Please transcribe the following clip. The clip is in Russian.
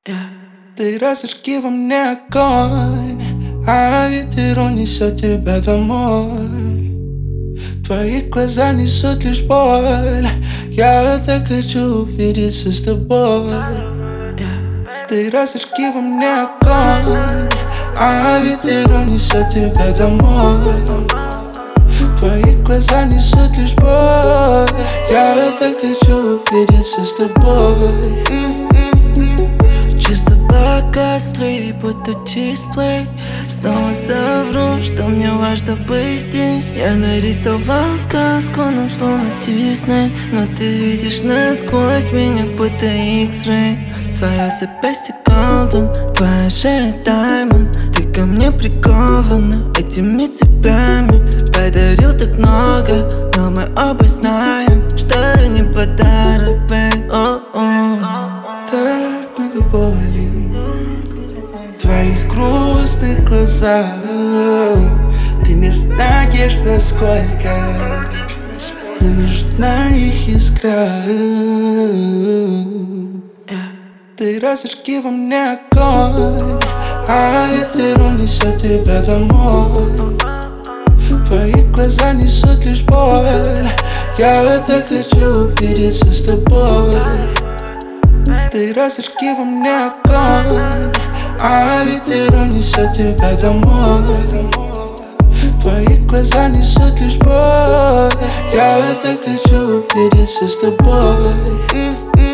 Yeah. Ты разожги во мне огонь, а ветер унесет тебя домой. Твои глаза несут лишь боль. Я так хочу увидеться с тобой. Yeah. Ты разожги во мне огонь, а ветер унесет тебя домой. Твои глаза несут лишь боль. Я так хочу увидеться с тобой. Чувства погасли, будто дисплей. Снова совру, что мне важно быть здесь. Я нарисовал сказку, нам словно Дисней, но ты видишь насквозь меня, будто X-ray. Твое запястье golden, твоя шея diamond. Ты ко мне прикована этими цепями. Подарил так много, но мы оба знаем, что не подарок, babe. Так много боли в твоих грустных глазах. Ты не знаешь, насколько мне нужна их искра. Ты разожги во мне огонь, а ветер унесет тебя домой. Твои глаза несут лишь боль. Я так хочу увидеться с тобой. Ты разожги во мне огонь, а ветер унесет тебя домой. Твои глаза несут лишь боль. Я так хочу увидеться с тобой.